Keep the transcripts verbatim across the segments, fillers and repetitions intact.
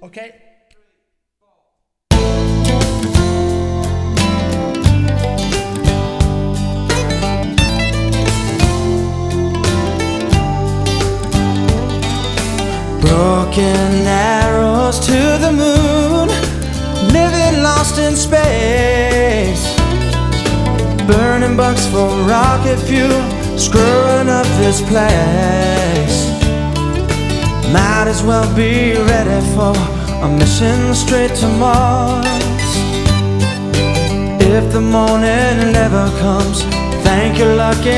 Okay? Broken arrows to the moon, living lost in space. Burning bucks for rocket fuel, screwing up this place. Might as well be ready for a mission straight to Mars. If the morning never comes, thank your lucky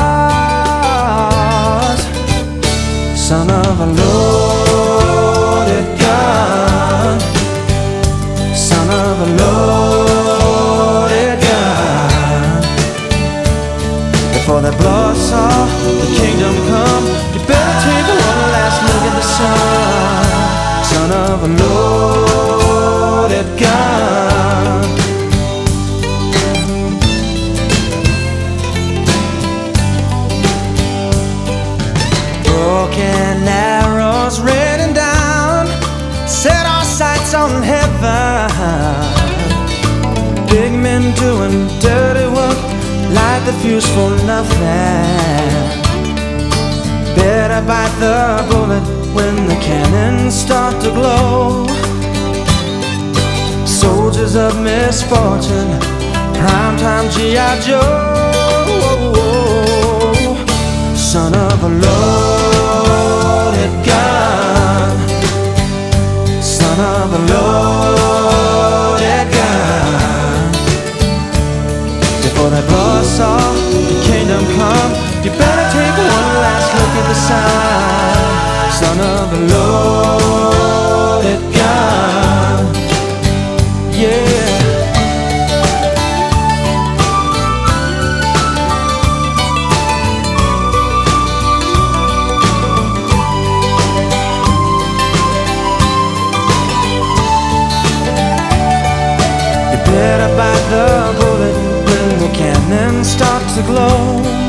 stars. Son of a loaded gun, son of a loaded gun. Before the blood saw the kingdom come, you better take one last look at the sun. Son of a loaded gun. Broken arrows raining down, set our sights on heaven. Big men doing dirty work, light the fuse for nothing. Better bite the bullet when the cannons start to glow. Soldiers of misfortune, primetime G I Joe. Son of a loaded gun, son of a loaded gun. Before that blood saw the kingdom come, you better take one last look at the sun. Son of a loaded gun, yeah. Better bite the bullet when the cannons start to glow.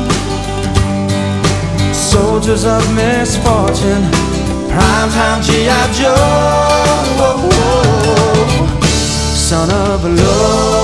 Soldiers of misfortune, primetime G I Joe. Son of a low